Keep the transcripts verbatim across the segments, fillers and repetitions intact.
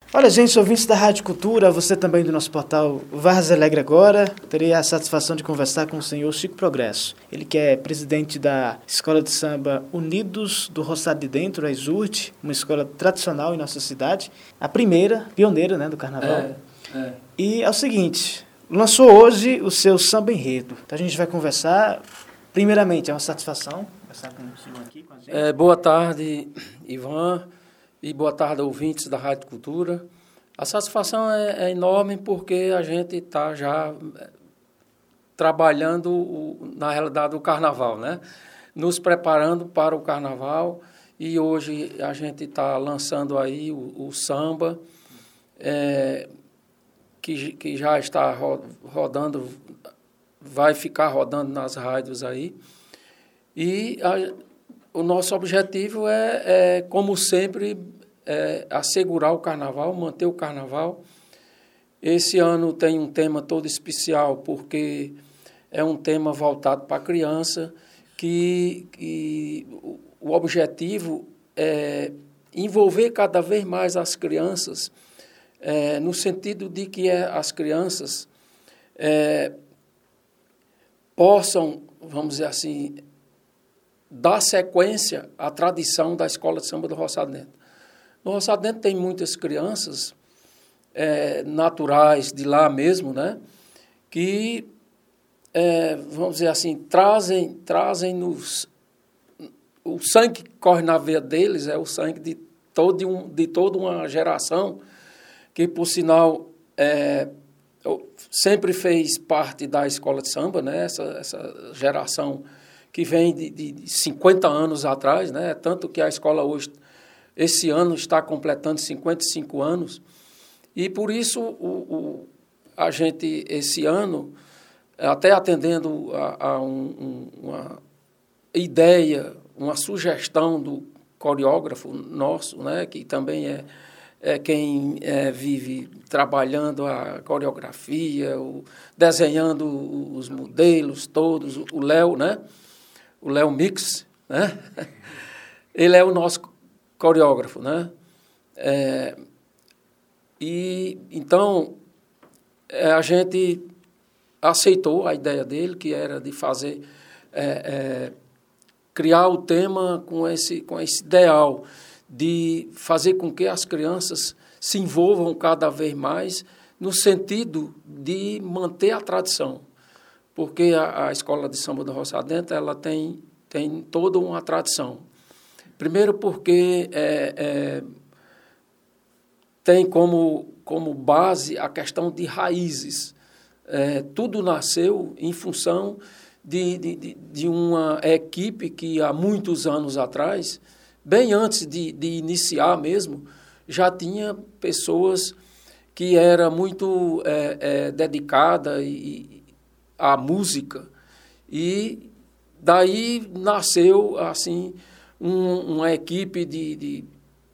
Olha, gente, ouvintes da Rádio Cultura, você também do nosso portal Vargas Alegre Agora, terei a satisfação de conversar com o senhor Chico Progresso. Ele que é presidente da Escola de Samba Unidos do Roçado de Dentro, a ESURT, uma escola tradicional em nossa cidade, a primeira, pioneira, né, do carnaval. É, é. E é o seguinte, lançou hoje o seu samba enredo. Então a gente vai conversar, primeiramente, é uma satisfação conversar com o senhor aqui, com a gente. É, boa tarde, Ivan. E boa tarde, ouvintes da Rádio Cultura. A satisfação é, é enorme porque a gente está já trabalhando, o, na realidade, o carnaval, né? Nos preparando para o carnaval e hoje a gente está lançando aí o, o samba, é, que, que já está rodando, vai ficar rodando nas rádios aí. E a, o nosso objetivo é, é como sempre, é, assegurar o carnaval, manter o carnaval. Esse ano tem um tema todo especial, porque é um tema voltado para a criança, que, que o objetivo é envolver cada vez mais as crianças, é, no sentido de que é, as crianças é, possam, vamos dizer assim, dar sequência à tradição da Escola de Samba do Roçado Dentro. No Roçado Dentro tem muitas crianças é, naturais de lá mesmo, né, que, é, vamos dizer assim, trazem, trazem nos, o sangue que corre na veia deles é o sangue de, todo um, de toda uma geração que, por sinal, é, sempre fez parte da Escola de Samba, né, essa, essa geração que vem de, de cinquenta anos atrás, né? Tanto que a escola hoje, esse ano, está completando cinquenta e cinco anos, e por isso o, o, a gente, esse ano, até atendendo a, a um, um, uma ideia, uma sugestão do coreógrafo nosso, né? Que também é, é quem é, vive trabalhando a coreografia, o, desenhando os modelos todos, o Léo, né? O Léo Mix, né? Ele é o nosso coreógrafo, né? É, e, então, é, a gente aceitou a ideia dele, que era de fazer, é, é, criar o tema com esse, com esse ideal de fazer com que as crianças se envolvam cada vez mais no sentido de manter a tradição. Porque a, a Escola de Samba do Roçado Dentro, ela tem, tem toda uma tradição. Primeiro porque é, é, tem como, como base a questão de raízes. É, tudo nasceu em função de, de, de uma equipe que há muitos anos atrás, bem antes de, de iniciar mesmo, já tinha pessoas que eram muito é, é, dedicadas e a música, e daí nasceu assim um, uma equipe de, de,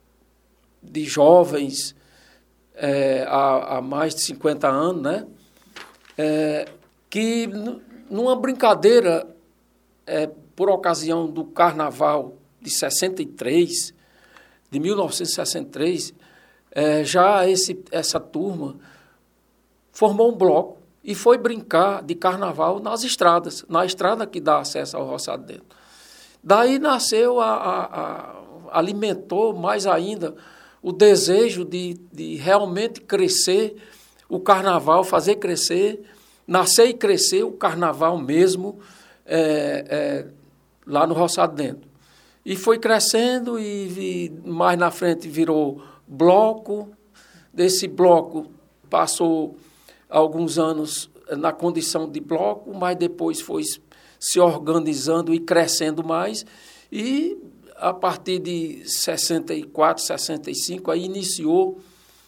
de jovens é, há, há mais de cinquenta anos, né? É, que numa brincadeira é, por ocasião do Carnaval de sessenta e três, de mil novecentos e sessenta e três, é, já esse, essa turma formou um bloco e foi brincar de carnaval nas estradas, na estrada que dá acesso ao Roçado Dentro. Daí nasceu, a, a, a, alimentou mais ainda o desejo de, de realmente crescer o carnaval, fazer crescer, nascer e crescer o carnaval mesmo é, é, lá no Roçado Dentro. E foi crescendo e, e mais na frente virou bloco. Desse bloco passou alguns anos na condição de bloco, mas depois foi se organizando e crescendo mais, e a partir de sessenta e quatro, sessenta e cinco, aí iniciou,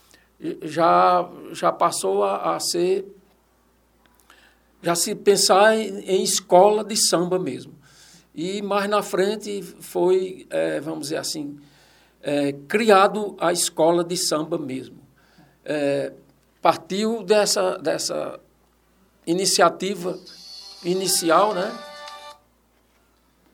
já, já passou a, a ser, já se pensar em, em escola de samba mesmo. E mais na frente foi, é, vamos dizer assim, é, criado a escola de samba mesmo. É, partiu dessa, dessa iniciativa inicial, né?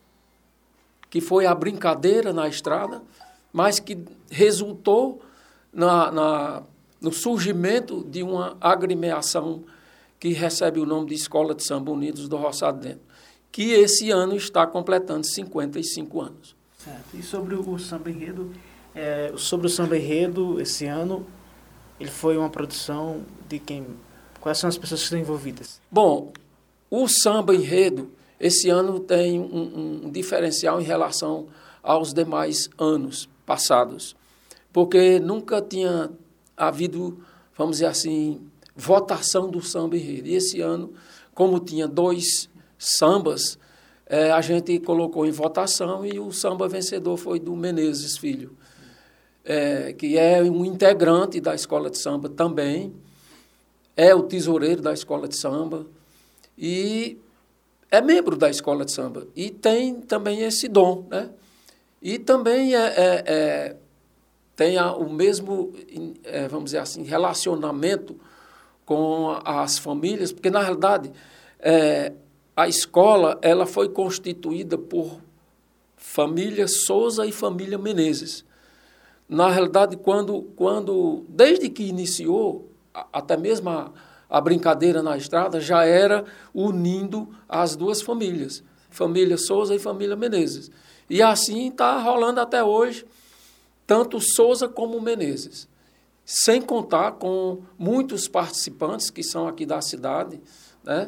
Que foi a brincadeira na estrada, mas que resultou na, na, no surgimento de uma agremiação que recebe o nome de Escola de Samba Unidos do Roçado Dentro, que esse ano está completando cinquenta e cinco anos. Certo. E sobre o samba enredo, é, sobre o samba enredo, esse ano, ele foi uma produção de quem? Quais são as pessoas que estão envolvidas? Bom, o samba enredo, esse ano tem um, um diferencial em relação aos demais anos passados, porque nunca tinha havido, vamos dizer assim, votação do samba enredo. E esse ano, como tinha dois sambas, é, a gente colocou em votação e o samba vencedor foi do Menezes Filho, é, que é um integrante da escola de samba também, é o tesoureiro da escola de samba e é membro da escola de samba e tem também esse dom, né? E também é, é, é, tem a, o mesmo, é, vamos dizer assim, relacionamento com as famílias, porque, na realidade, é, a escola ela foi constituída por família Souza e família Menezes. Na realidade, quando, quando, desde que iniciou, até mesmo a, a brincadeira na estrada, já era unindo as duas famílias, família Souza e família Menezes. E assim está rolando até hoje, tanto Souza como Menezes. Sem contar com muitos participantes que são aqui da cidade, né?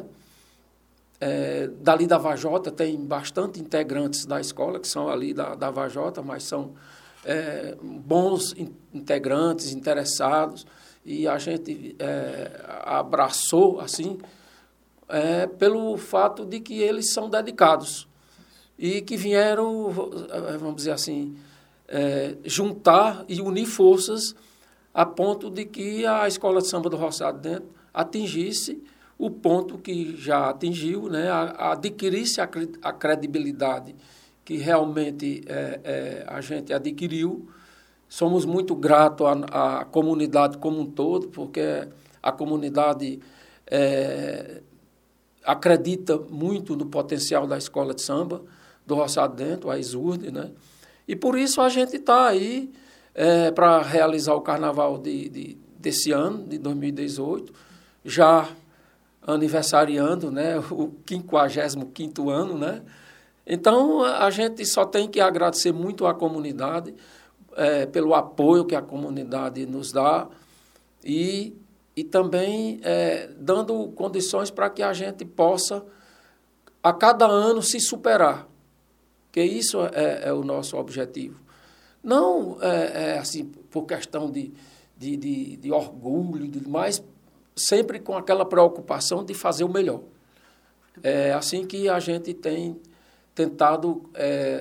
É, dali da Vajota tem bastante integrantes da escola, que são ali da, da Vajota, mas são é, bons in, integrantes, interessados, e a gente é, abraçou, assim, é, pelo fato de que eles são dedicados e que vieram, vamos dizer assim, é, juntar e unir forças a ponto de que a Escola de Samba do Roçado Dentro atingisse o ponto que já atingiu, né, a, a adquirisse a, a credibilidade que realmente é, é, a gente adquiriu. Somos muito gratos à, à comunidade como um todo, porque a comunidade é, acredita muito no potencial da Escola de Samba do Roçado Dentro, a ESURD, né? E por isso a gente está aí é, para realizar o carnaval de, de, desse ano, de dois mil e dezoito, já aniversariando, né, o quinquagésimo quinto ano, né? Então, a gente só tem que agradecer muito à comunidade, é, pelo apoio que a comunidade nos dá e, e também é, dando condições para que a gente possa, a cada ano, se superar, porque isso é, é o nosso objetivo. Não é, é assim por questão de, de, de, de orgulho, mas sempre com aquela preocupação de fazer o melhor. É assim que a gente tem tentado é,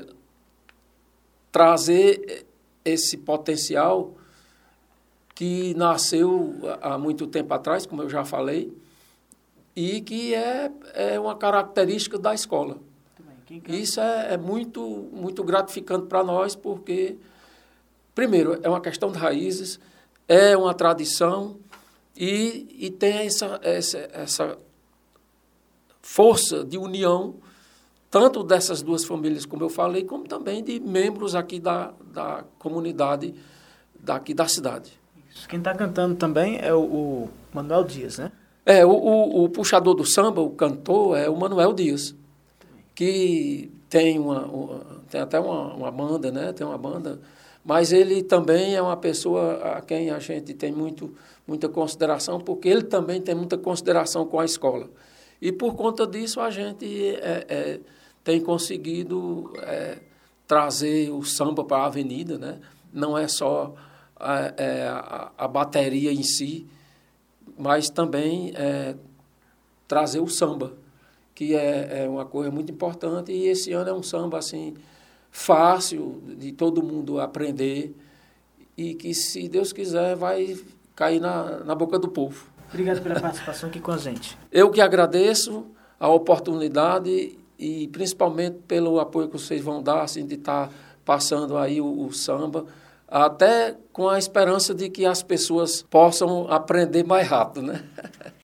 trazer esse potencial que nasceu há muito tempo atrás, como eu já falei, e que é, é uma característica da escola. Isso é, é muito, muito gratificante para nós, porque, primeiro, é uma questão de raízes, é uma tradição e, e tem essa, essa, essa força de união, tanto dessas duas famílias, como eu falei, como também de membros aqui da, da comunidade daqui da cidade. Quem está cantando também é o, o Manuel Dias, né? É, o, o, o puxador do samba, o cantor, é o Manuel Dias, que tem, uma, uma, tem até uma, uma banda, né? Tem uma banda, mas ele também é uma pessoa a quem a gente tem muito, muita consideração, porque ele também tem muita consideração com a escola. E por conta disso a gente é, é, tem conseguido é, trazer o samba para a avenida, né? Não é só a, é, a, a bateria em si, mas também é, trazer o samba, que é, é uma coisa muito importante, e esse ano é um samba assim, fácil de todo mundo aprender e que, se Deus quiser, vai cair na, na boca do povo. Obrigado pela participação aqui com a gente. Eu que agradeço a oportunidade e principalmente pelo apoio que vocês vão dar, assim, de estar passando aí o, o samba, até com a esperança de que as pessoas possam aprender mais rápido, né?